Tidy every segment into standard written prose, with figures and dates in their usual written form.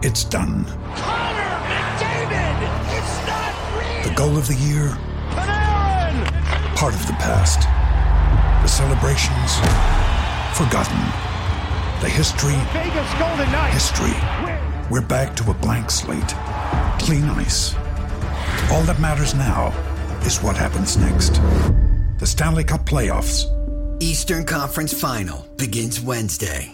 It's done. Connor McDavid! It's not real! The goal of the year, Panarin! part of the past. The celebrations, forgotten. The history, Vegas Golden Knights! history. We're back to a blank slate. Clean ice. All that matters now is what happens next. The Stanley Cup playoffs. Eastern Conference Final begins Wednesday.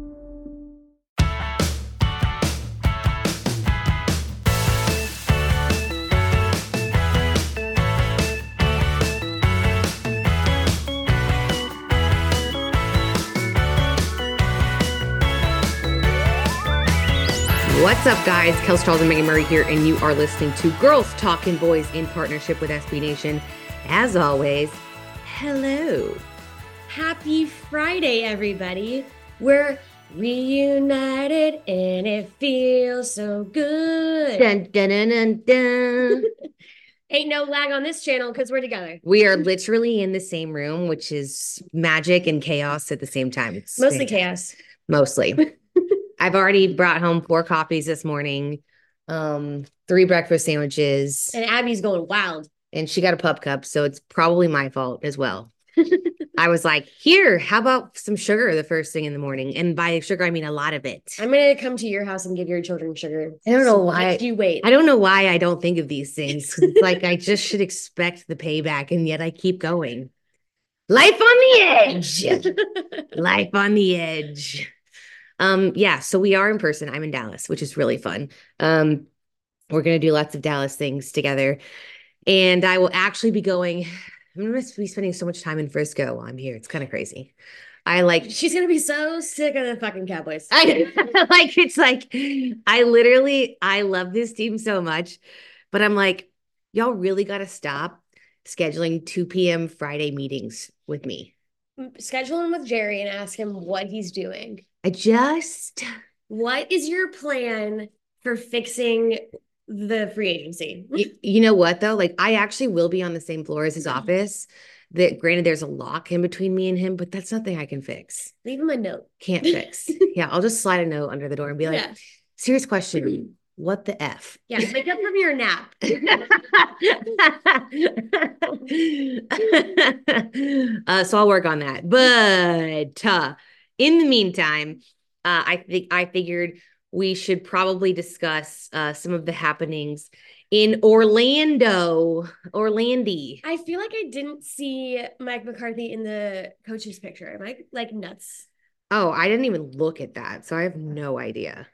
What's up, guys? Kels Charles and Megan Murray here, and you are listening to Girls Talking Boys in partnership with SB Nation. As always, hello. Happy Friday, everybody. We're reunited and it feels so good. Dun, dun, dun, dun, dun. Ain't no lag on this channel because we're together. We are literally in the same room, which is magic and chaos at the same time. It's Mostly fantastic. chaos. Mostly. I've already brought home 4 coffees this morning, 3 breakfast sandwiches, And Abby's going wild. and she got a pup cup, so it's probably my fault as well. I was like, here, how about some sugar the first thing in the morning? And by sugar, I mean a lot of it. I'm going to come to your house and give your children sugar. I don't know So why. you wait. I don't know why I don't think of these things. It's like I just should expect the payback, and yet I keep going. Life on the edge. Life on the edge. Yeah, so we are in person. I'm in Dallas, which is really fun. We're gonna do lots of Dallas things together. And I will actually be going. I'm gonna be spending so much time in Frisco while I'm here. It's kind of crazy. She's going to be so sick of the fucking Cowboys. I love this team so much, but I'm like, y'all really got to stop scheduling 2 p.m. Friday meetings with me. Schedule him with Jerry and ask him what he's doing. What is your plan for fixing the free agency? you know what though? Like I actually will be on the same floor as his office. That granted, there's a lock in between me and him, but that's nothing I can fix. Leave him a note. Can't fix. Yeah, I'll just slide a note under the door and be like, Yeah. serious question. What the F? Yeah, wake up from your nap. So I'll work on that. But in the meantime, I figured we should probably discuss some of the happenings in Orlando. I feel like I didn't see Mike McCarthy in the coach's picture. Am I like nuts? Oh, I didn't even look at that, so I have no idea.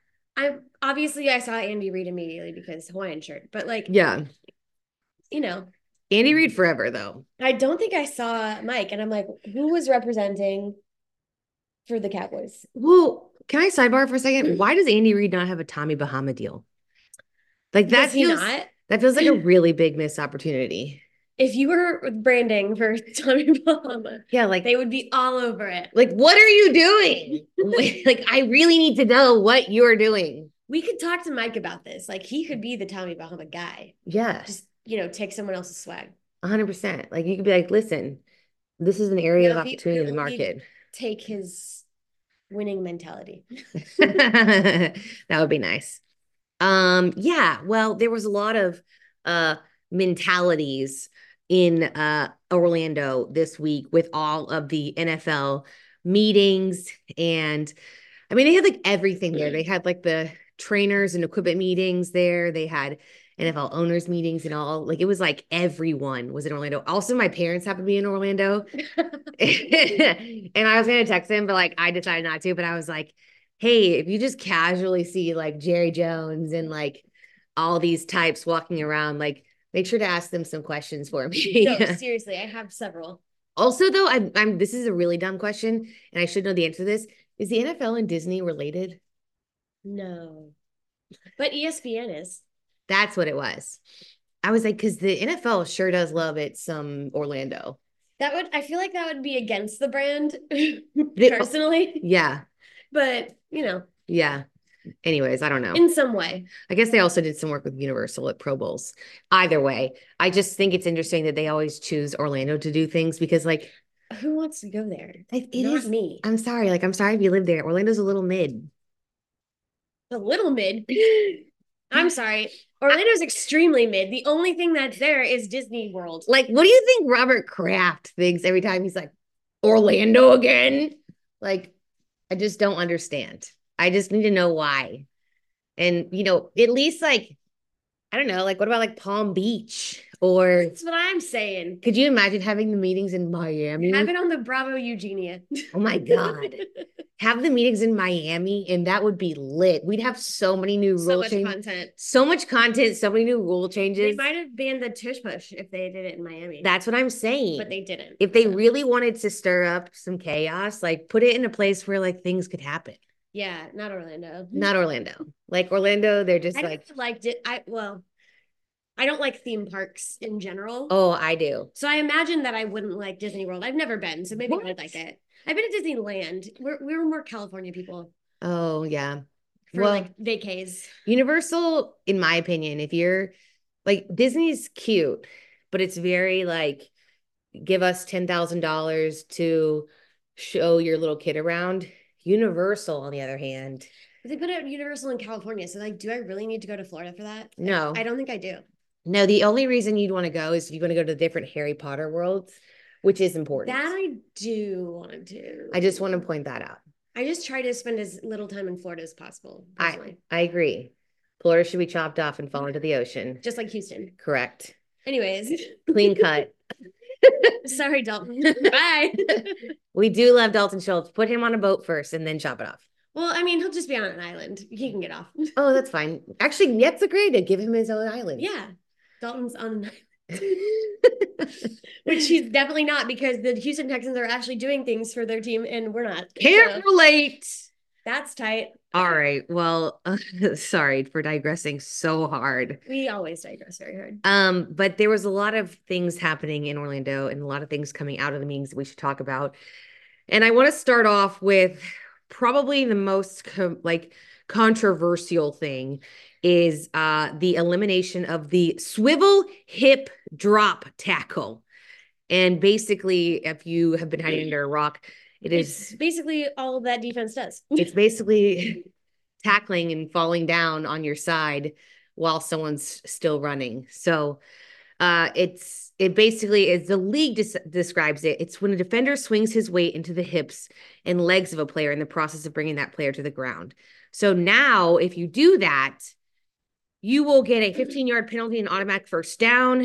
I saw Andy Reid immediately because Hawaiian shirt, but like, Yeah, you know, Andy Reid forever though. I don't think I saw Mike, and I'm like, who was representing for the Cowboys? Well, can I sidebar for a second? Why does Andy Reid not have a Tommy Bahama deal? Like Does he not? That feels like a really big missed opportunity. If you were branding for Tommy Bahama, Yeah, like they would be all over it. Like, what are you doing? Like, I really need to know what you're doing. We could talk to Mike about this. Like, he could be the Tommy Bahama guy. Yeah, Just, take someone else's swag. 100%. Like, you could be like, listen, this is an area of opportunity in the market. Take his winning mentality. That would be nice. Yeah, well, there was a lot of mentalities in Orlando this week with all of the NFL meetings. And I mean, they had like everything there. They had like the trainers and equipment meetings there. They had NFL owners meetings and all. Like it was like everyone was in Orlando. Also, my parents happened to be in Orlando. And I was going to text him, but like I decided not to. But I was like, hey, if you just casually see like Jerry Jones and like all these types walking around, like make sure to ask them some questions for me. No, seriously, I have several. Also, though, I'm this is a really dumb question, and I should know the answer to this. Is the NFL and Disney related? No. But ESPN is. That's what it was. I was like, because the NFL sure does love it some Orlando. I feel like that would be against the brand personally. Yeah. But, Yeah. Anyways, I don't know. In some way. I guess they also did some work with Universal at Pro Bowls. Either way, I just think it's interesting that they always choose Orlando to do things because, like, who wants to go there? It Not is me. I'm sorry. Like, I'm sorry if you live there. Orlando's a little mid. a little mid. I'm sorry. Orlando's extremely mid. The only thing that's there is Disney World. Like, what do you think Robert Kraft thinks every time he's like, Orlando again? Like, I just don't understand. I just need to know why. And, at least like, I don't know, like what about like Palm Beach? Or That's what I'm saying. could you imagine having the meetings in Miami? Have it on the Bravo Eugenia. Oh my God. Have the meetings in Miami and that would be lit. We'd have so many new So rule much changes. content. So much content, so many new rule They changes. might have banned the tush push if they did it in Miami. That's what I'm saying. But they didn't. If they really wanted to stir up some chaos, like put it in a place where like things could happen. Yeah, not Orlando. Not Orlando. Like Orlando, they're just I like, never liked it. I don't like theme parks in general. oh, I do. So I imagine that I wouldn't like Disney World. I've never been, so maybe What? I'd like it. I've been to Disneyland. We're more California people Oh, yeah. for Well, like vacays. Universal, in my opinion, if you're like Disney's cute, but it's very like give us $10,000 to show your little kid around. Universal, on the other hand, They put it at Universal in California. So like, do I really need to go to Florida for that? no. I don't think I do. No, the only reason you'd want to go is you want to go to different Harry Potter worlds, which is important. That I do want to. I just want to point that out. I just try to spend as little time in Florida as possible. I Personally. agree. Florida should be chopped off and fall into the ocean. Just like Houston. Correct. Anyways, Clean cut. sorry, Dalton. Bye. We do love Dalton Schultz. Put him on a boat first and then chop it off. Well, I mean, he'll just be on an island. He can get off. Oh, that's fine. Actually, that's a great idea. Give him his own island. Yeah. Dalton's on an island. Which he's definitely not, because the Houston Texans are actually doing things for their team and we're not. Can't So relate. that's tight. All right. Well, sorry for digressing so hard. We always digress very hard. But there was a lot of things happening in Orlando and a lot of things coming out of the meetings that we should talk about. And I want to start off with probably the most controversial thing is the elimination of the swivel hip drop tackle. And basically, if you have been hiding under a rock, It's basically all that defense does. it's basically tackling and falling down on your side while someone's still running. So it basically is, the league describes it. It's when a defender swings his weight into the hips and legs of a player in the process of bringing that player to the ground. So now if you do that, you will get a 15-yard penalty and automatic first down.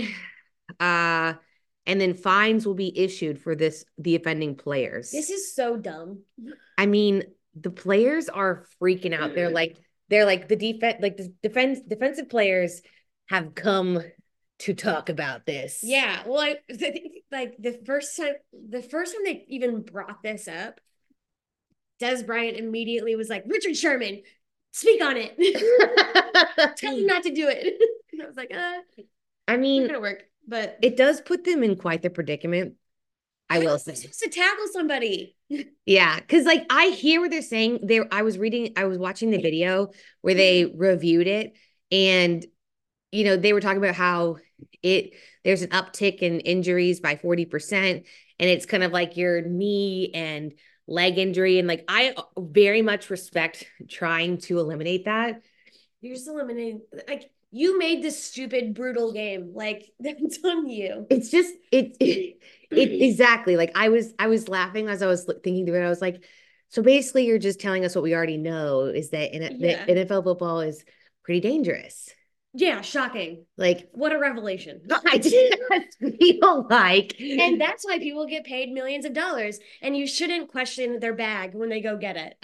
And then fines will be issued for the offending players. This is so dumb. I mean, the players are freaking out. They're like the defensive players have come to talk about this. Yeah. Well, I think like the first time they even brought this up, Des Bryant immediately was like, Richard Sherman, speak on it. Tell him not to do it. And I was like, I mean, it's gonna work. But it does put them in quite the predicament. I will say. They're supposed to tackle somebody. Yeah, because like I hear what they're saying. I was watching the video where they reviewed it, and they were talking about how there's an uptick in injuries by 40%, and it's kind of like your knee and leg injury. And like I very much respect trying to eliminate that. You're just eliminating, like, you made this stupid, brutal game. Like, that's on you. It's just it exactly. Like I was laughing as I was thinking through it. I was like, so basically you're just telling us what we already know, is that that NFL football is pretty dangerous. Yeah, shocking. Like, what a revelation. I just feel like, and that's why people get paid millions of dollars, and you shouldn't question their bag when they go get it.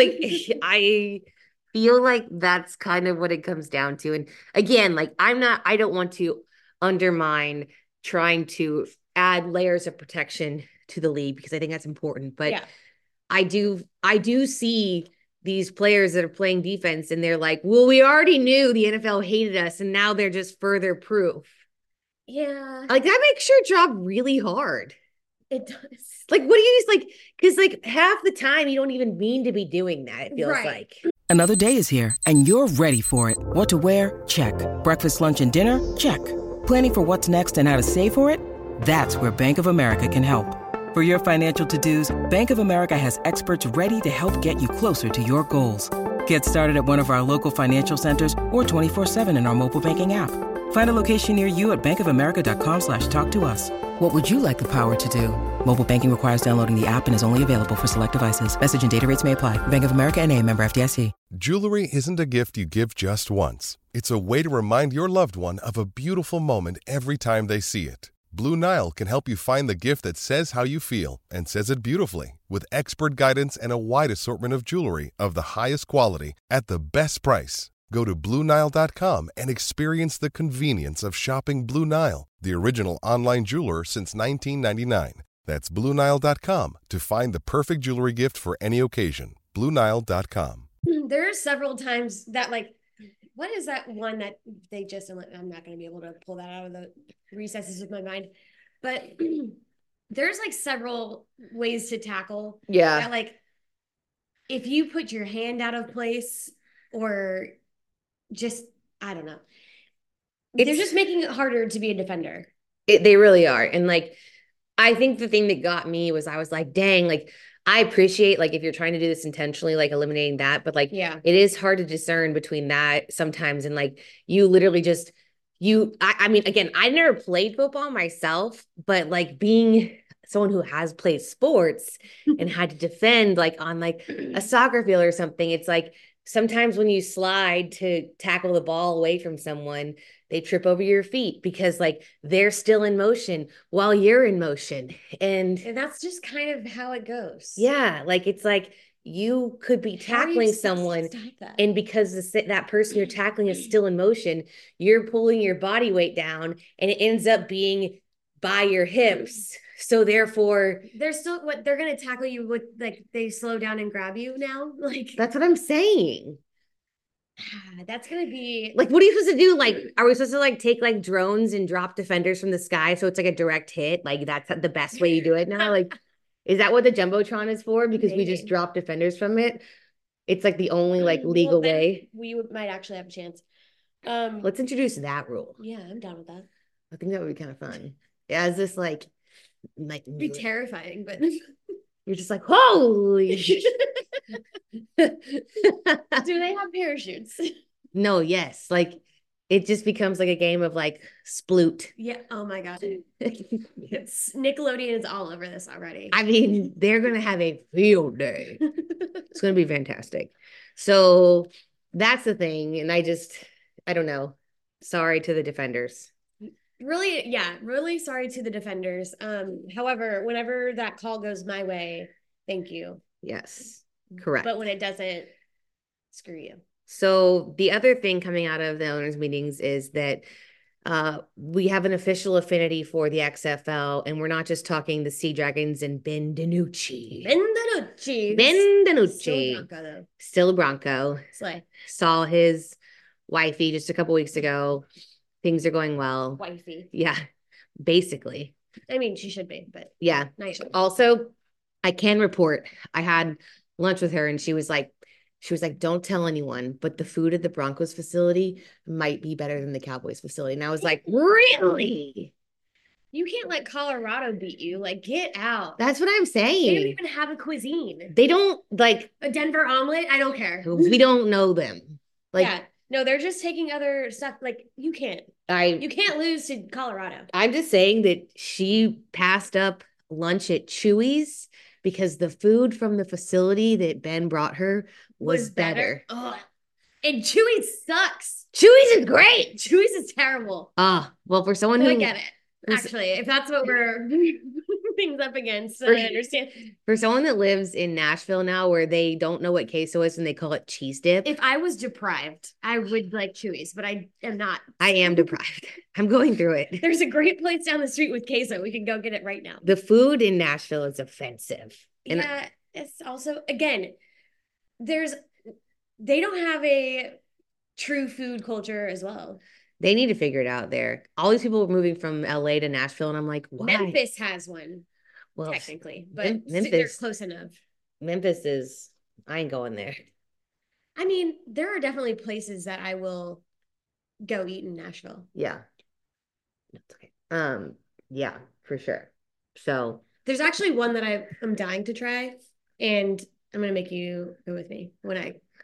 I feel like that's kind of what it comes down to. And again, like I don't want to undermine trying to add layers of protection to the league, because I think that's important. But yeah. I do see these players that are playing defense and they're like, well, we already knew the NFL hated us and now they're just further proof. Yeah. Like that makes your job really hard. It does. Like, what do you just like? Because like half the time you don't even mean to be doing that. It feels like. Another day is here and you're ready for it. What to wear? Check. Breakfast, lunch, and dinner? Check. Planning for what's next and how to save for it? That's where Bank of America can help. For your financial to-dos, Bank of America has experts ready to help get you closer to your goals. Get started at one of our local financial centers or 24/7 in our mobile banking app. Find a location near you at bankofamerica.com/talktous. What would you like the power to do? Mobile banking requires downloading the app and is only available for select devices. Message and data rates may apply. Bank of America N.A., member FDIC. Jewelry isn't a gift you give just once. It's a way to remind your loved one of a beautiful moment every time they see it. Blue Nile can help you find the gift that says how you feel and says it beautifully, with expert guidance and a wide assortment of jewelry of the highest quality at the best price. Go to BlueNile.com and experience the convenience of shopping Blue Nile, the original online jeweler since 1999. That's BlueNile.com to find the perfect jewelry gift for any occasion. BlueNile.com. There are several times that, like, what is that one that they just, I'm not going to be able to pull that out of the recesses of my mind, but there's like several ways to tackle. Yeah. That, like, if you put your hand out of place or just, I don't know, they're just making it harder to be a defender. They really are. And like, I think the thing that got me was I was like, dang, like, I appreciate, like, if you're trying to do this intentionally, like eliminating that, but like, Yeah. it is hard to discern between that sometimes. And like, you literally just, I mean, again, I never played football myself, but like being someone who has played sports and had to defend like on like a soccer field or something, it's like, sometimes when you slide to tackle the ball away from someone, they trip over your feet because like they're still in motion while you're in motion. And that's just kind of how it goes. Yeah. Like, it's like you could be tackling someone and because that person you're tackling is still in motion, you're pulling your body weight down and it ends up being by your hips. So therefore, they're still they're going to tackle you with, like, they slow down and grab you now. Like, that's what I'm saying. That's going to be like, what are you supposed to do? Like, are we supposed to like take like drones and drop defenders from the sky? So it's like a direct hit. Like, that's the best way you do it now. Like, is that what the Jumbotron is for? Because we just drop defenders from it. It's like the only like legal way. We might actually have a chance. Let's introduce that rule. Yeah, I'm down with that. I think that would be kind of fun. Yeah, is this like be terrifying, but you're just like, holy shit. Do they have parachutes? No, yes. Like, it just becomes like a game of like sploot. Yeah. Oh my God. It's Nickelodeon is all over this already. I mean, they're gonna have a field day. It's gonna be fantastic. So that's the thing. And I don't know. Sorry to the defenders. Really sorry to the defenders. However, whenever that call goes my way, thank you. Yes, correct. But when it doesn't, screw you. So the other thing coming out of the owners' meetings is that we have an official affinity for the XFL, and we're not just talking the Sea Dragons and Ben DiNucci. Still a Bronco, though. Still a Bronco. Slay. Saw his wifey just a couple weeks ago. Things are going well. Wifey. Yeah, basically. I mean, she should be, but yeah. Nice. Also, I can report I had lunch with her and she was like, don't tell anyone, but the food at the Broncos facility might be better than the Cowboys facility. And I was like, really? You can't let Colorado beat you. Like, get out. That's what I'm saying. They don't even have a cuisine. They don't, like, a Denver omelet. I don't care. We don't know them. Like, yeah. No, they're just taking other stuff. Like, you can't lose to Colorado. I'm just saying that she passed up lunch at Chewy's because the food from the facility that Ben brought her was better. Ugh. And Chewy's sucks. Chewy's is great. Chewy's is terrible. Well, for someone who I get it. Actually, if that's what we're things up against, I understand. For someone that lives in Nashville now where they don't know what queso is and they call it cheese dip. If I was deprived, I would like Chewy's, but I am not. I am deprived. I'm going through it. There's a great place down the street with queso. We can go get it right now. The food in Nashville is offensive. And yeah, it's also, again, they don't have a true food culture as well. They need to figure it out there. All these people are moving from LA to Nashville, and I'm like, why? Memphis has one, well, technically, but they're close enough. Memphis is, I ain't going there. I mean, there are definitely places that I will go eat in Nashville. Yeah. That's okay. Yeah, for sure. So there's actually one that I'm dying to try, and I'm going to make you go with me when I come.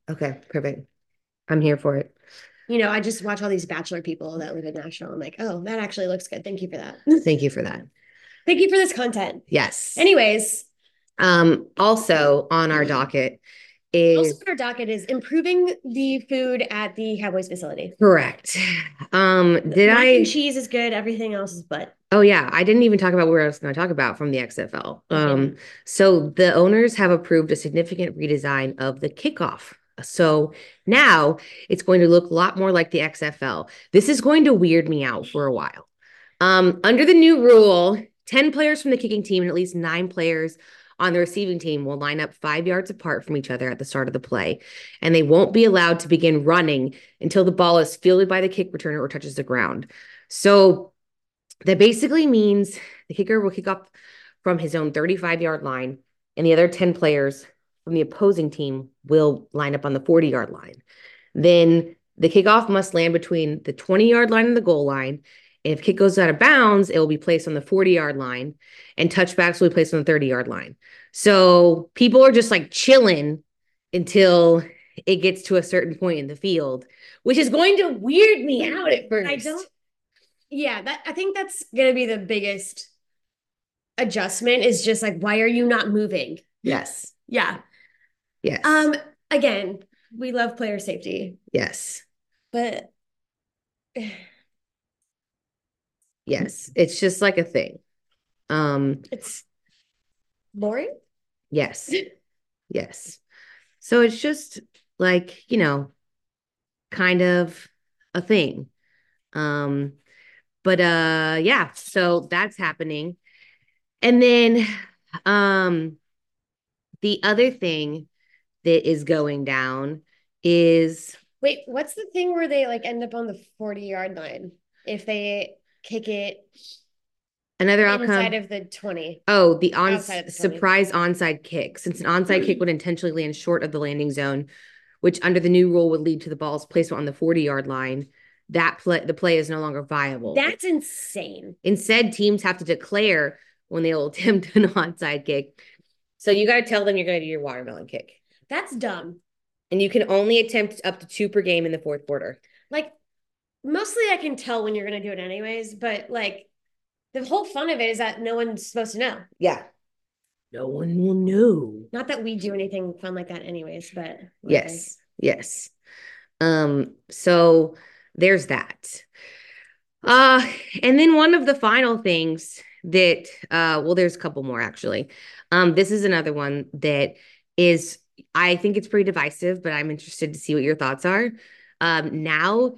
Okay, perfect. I'm here for it. I just watch all these Bachelor people that live in Nashville. I'm like, oh, that actually looks good. Thank you for that. Thank you for that. Thank you for this content. Yes. Anyways. Also on our docket is improving the food at the Cowboys facility. Correct. Mac and cheese is good. Everything else is but. Oh yeah, I didn't even talk about what I was going to talk about from the XFL. So the owners have approved a significant redesign of the kickoff. So now it's going to look a lot more like the XFL. This is going to weird me out for a while. Under the new rule, 10 players from the kicking team and at least 9 players on the receiving team will line up 5 yards apart from each other at the start of the play, and they won't be allowed to begin running until the ball is fielded by the kick returner or touches the ground. So that basically means the kicker will kick off from his own 35-yard line, and the other 10 players from the opposing team will line up on the 40-yard line. Then the kickoff must land between the 20-yard line and the goal line. And if kick goes out of bounds, it will be placed on the 40-yard line, and touchbacks will be placed on the 30-yard line. So people are just like chilling until it gets to a certain point in the field, which is going to weird me out at first. I think that's going to be the biggest adjustment is just like, why are you not moving? Yes. Yeah. Yes. Again, we love player safety. Yes. But yes, it's just like a thing. It's boring. Yes. Yes. So it's just like, kind of a thing. But yeah, so that's happening. And then the other thing that is going down is wait, what's the thing where they like end up on the 40-yard line if they kick it another outcome inside of the 20? Oh, the surprise onside kick. Since an onside kick would intentionally land short of the landing zone, which under the new rule would lead to the ball's placement on the 40-yard line, the play is no longer viable. That's insane. Instead, teams have to declare when they'll attempt an onside kick. So you got to tell them you're going to do your watermelon kick. That's dumb. And you can only attempt up to 2 per game in the fourth quarter. Like, mostly I can tell when you're going to do it anyways, but like the whole fun of it is that no one's supposed to know. Yeah. No one will know. Not that we do anything fun like that anyways, but. Yes. Yes. So there's that. And then one of the final things that, there's a couple more actually. This is another one that is, I think it's pretty divisive, but I'm interested to see what your thoughts are. Now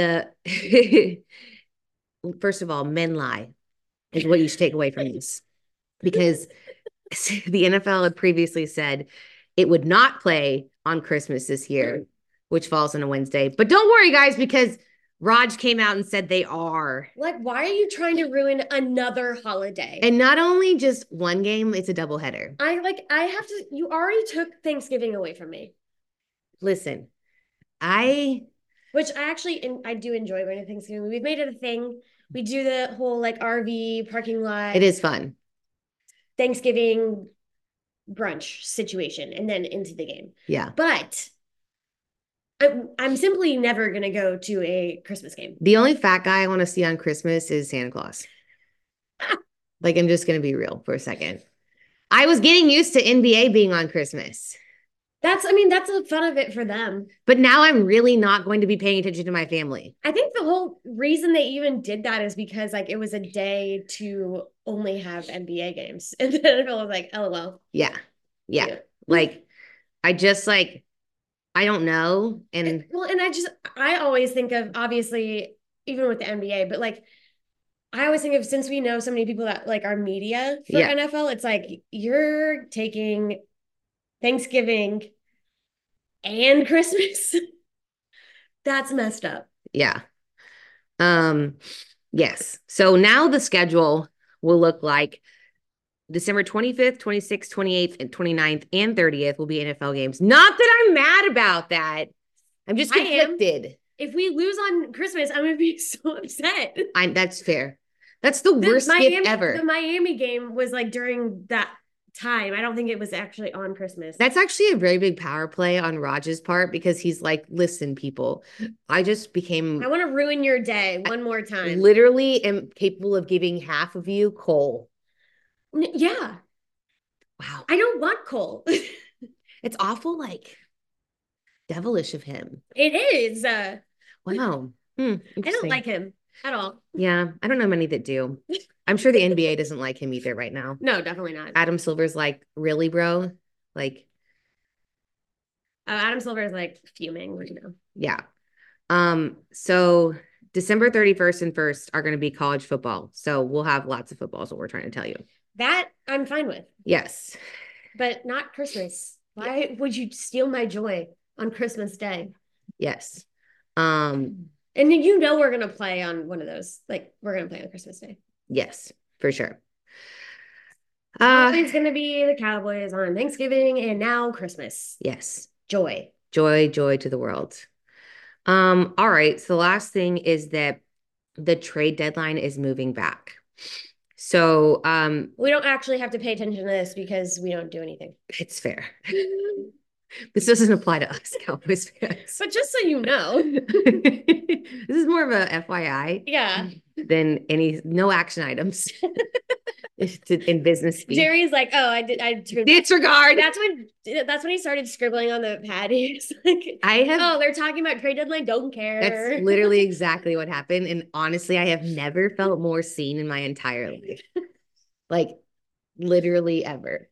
first of all, men lie is what you should take away from this, because the NFL had previously said it would not play on Christmas this year, which falls on a Wednesday. But don't worry, guys, because Raj came out and said they are. Like, why are you trying to ruin another holiday? And not only just one game, it's a doubleheader. You already took Thanksgiving away from me. Listen, which I do enjoy going to Thanksgiving. We've made it a thing. We do the whole like RV parking lot. It is fun. Thanksgiving brunch situation and then into the game. Yeah. But I'm simply never going to go to a Christmas game. The only fat guy I want to see on Christmas is Santa Claus. Like, I'm just going to be real for a second. I was getting used to NBA being on Christmas. That's the fun of it for them. But now I'm really not going to be paying attention to my family. I think the whole reason they even did that is because like it was a day to only have NBA games. And then NFL was like, LOL. Yeah. Like, I just like, I don't know. And I always think of, obviously, even with the NBA, but like, I always think of, since we know so many people that like are media for NFL, it's like, you're taking Thanksgiving and Christmas. That's messed up. Yeah. Yes. So now the schedule will look like December 25th, 26th, 28th, and 29th, and 30th will be NFL games. Not that I'm mad about that. I'm just conflicted. If we lose on Christmas, I'm going to be so upset. That's fair. That's the worst gift ever. The Miami game was like during that time. I don't think it was actually on Christmas. That's actually a very big power play on Raj's part because he's like, listen, people, I just became I want to ruin your day one more time. literally am capable of giving half of you coal. Yeah. Wow. I don't want Cole. It's awful, like devilish of him. It is. Wow. I don't Interesting. like him at all. Yeah, I don't know many that do. I'm sure the NBA doesn't like him either right now. No, definitely not. Adam Silver's like, really, bro? Like, Adam Silver is like fuming right now. yeah. So December 31st and 1st are going to be college football. So we'll have lots of football is what we're trying to tell you. That I'm fine with. Yes. But not Christmas. Why would you steal my joy on Christmas Day? Yes. And you know we're gonna play on one of those. Like we're gonna play on Christmas Day. Yes, for sure. It's gonna be the Cowboys on Thanksgiving and now Christmas. Yes. Joy. Joy to the world. All right. So the last thing is that the trade deadline is moving back. So we don't actually have to pay attention to this because we don't do anything. It's fair. This doesn't apply to us Cowboys fans. But just so you know. This is more of a FYI. Yeah. Than no action items in business speak. Jerry's like, oh, I disregard. That's when he started scribbling on the pad. He's like, they're talking about trade deadline. Don't care. That's literally exactly what happened. And honestly, I have never felt more seen in my entire life. Like literally ever.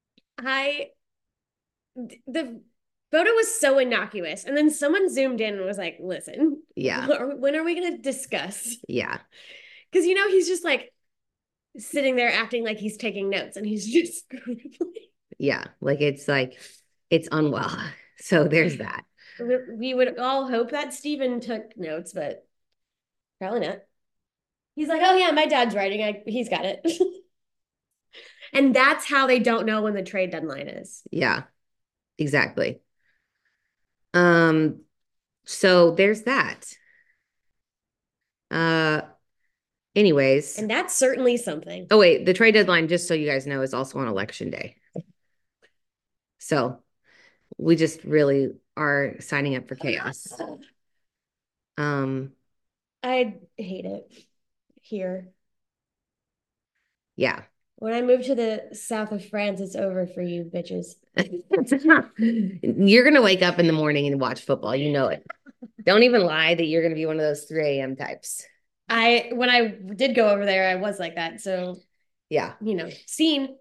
The photo was so innocuous. And then someone zoomed in and was like, listen. Yeah. When are we going to discuss? Yeah. Because, he's just like sitting there acting like he's taking notes and he's just scribbling. Yeah. It's unwell. So there's that. We would all hope that Steven took notes, but probably not. He's like, oh yeah, my dad's writing. He's got it. And that's how they don't know when the trade deadline is. Yeah. Exactly. So there's that. Anyways. And that's certainly something. Oh, wait, the trade deadline, just so you guys know, is also on election day. So we just really are signing up for chaos. I hate it here. Yeah. When I move to the south of France, it's over for you bitches. You're going to wake up in the morning and watch football. You know it. Don't even lie that you're going to be one of those 3 a.m. types. When I did go over there, I was like that. So yeah, seen.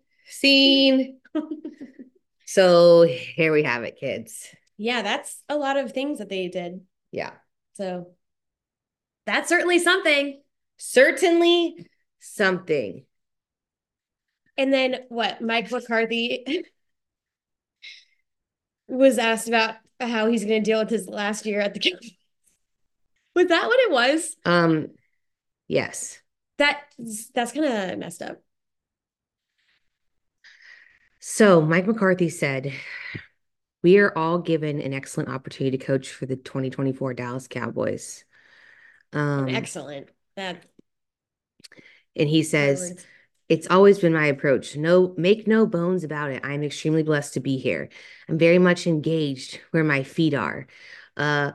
So here we have it, kids. Yeah, that's a lot of things that they did. Yeah. So that's certainly something. Certainly something. And then what? Mike McCarthy was asked about how he's going to deal with his last year at the Cowboys. Was that what it was? Yes. That's kind of messed up. So Mike McCarthy said, we are all given an excellent opportunity to coach for the 2024 Dallas Cowboys. Excellent. And he says, it's always been my approach. Make no bones about it. I'm extremely blessed to be here. I'm very much engaged where my feet are. Now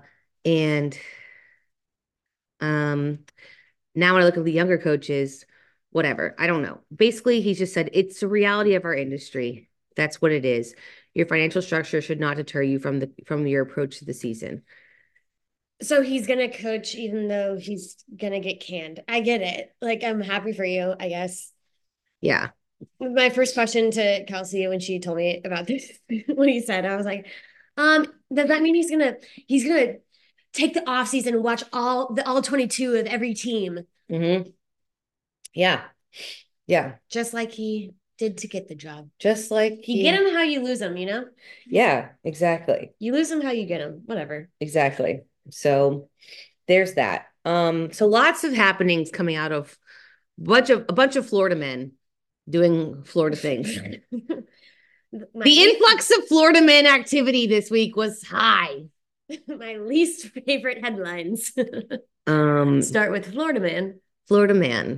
when I look at the younger coaches, whatever, I don't know. Basically, he just said, it's the reality of our industry. That's what it is. Your financial structure should not deter you from your approach to the season. So he's going to coach even though he's going to get canned. I get it. Like, I'm happy for you, I guess. Yeah. My first question to Kelsey when she told me about this, when he said, I was like, does that mean he's gonna take the off season and watch all 22 of every team? Mm-hmm. Yeah. Just like he did to get the job. Just like you get him how you lose him, Yeah, exactly. You lose him how you get him. Whatever. Exactly. So there's that. So lots of happenings coming out of a bunch of Florida men doing Florida things. The influx of Florida men activity this week was high. My least favorite headlines. Start with Florida man. Florida man.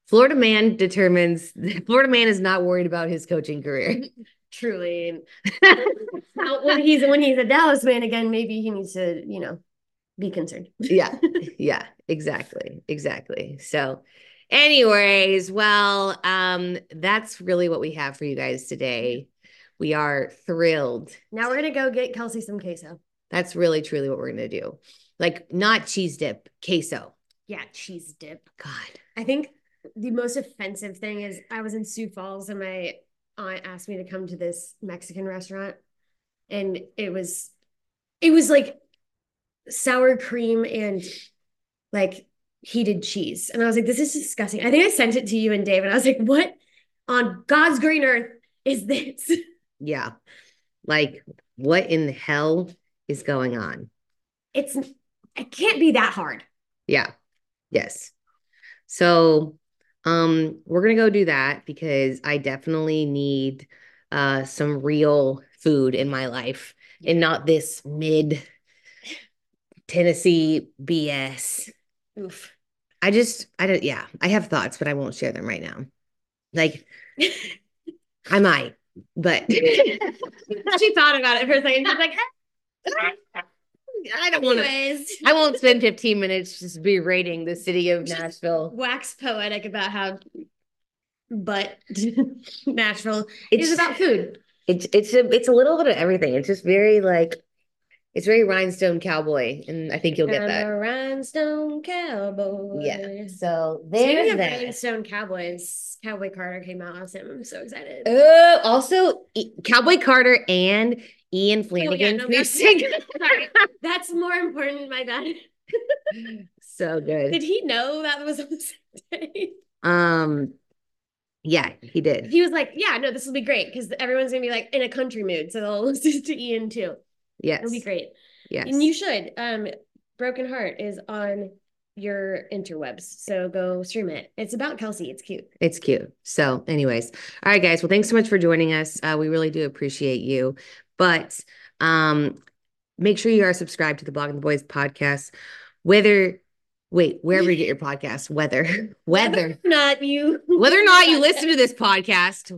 Florida man is not worried about his coaching career. Truly. Now, when he's a Dallas man again, maybe he needs to, be concerned. Yeah, exactly. So anyways, well, that's really what we have for you guys today. We are thrilled. Now we're going to go get Kelsey some queso. That's really, truly what we're going to do. Like, not cheese dip, queso. Yeah, cheese dip. God. I think the most offensive thing is I was in Sioux Falls and my aunt asked me to come to this Mexican restaurant. And it was like sour cream and like heated cheese. And I was like, this is disgusting. I think I sent it to you and Dave. And I was like, what on God's green earth is this? Yeah. Like, what in the hell is going on? It can't be that hard. Yeah. Yes. So, we're going to go do that because I definitely need some real food in my life and not this mid Tennessee BS. Oof. I have thoughts, but I won't share them right now. Like, I might, but she thought about it for a second. She's like, I don't want to. I won't spend 15 minutes just berating the city of Nashville. Wax poetic about how, but Nashville is about food. It's a little bit of everything. It's just very like, it's very Rhinestone Cowboy, and I think you'll get that. A Rhinestone Cowboy. Yeah. So there's that. Rhinestone Cowboys. Cowboy Carter came out last time. I'm so excited. Also, Cowboy Carter and Ian Flanagan. Sorry, that's more important. My bad. So good. Did he know that was on the same day? Yeah, he did. He was like, "Yeah, no, this will be great because everyone's gonna be like in a country mood, so they'll listen to Ian too." Yes, it'll be great. Yes, and you should. Broken Heart is on your interwebs, so go stream it. It's about Kelsey. It's cute. It's cute. So, anyways, all right, guys. Well, thanks so much for joining us. We really do appreciate you. But make sure you are subscribed to the Blogging the Boys podcast. Wherever you get your podcast, whether or not you listen to this podcast.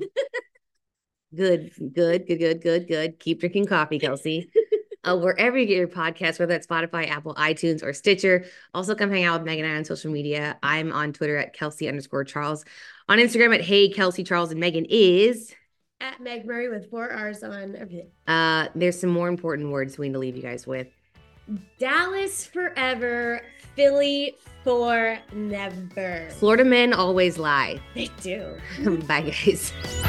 Good. Keep drinking coffee, Kelsey. Wherever you get your podcast, whether that's Spotify, Apple, iTunes, or Stitcher. Also, come hang out with Megan and I on social media. I'm on Twitter at Kelsey_Charles. On Instagram at Hey Kelsey Charles, and Megan is at Meg Murray with 4 R's on everything. There's some more important words we need to leave you guys with. Dallas forever, Philly for never. Florida men always lie. They do. Bye, guys.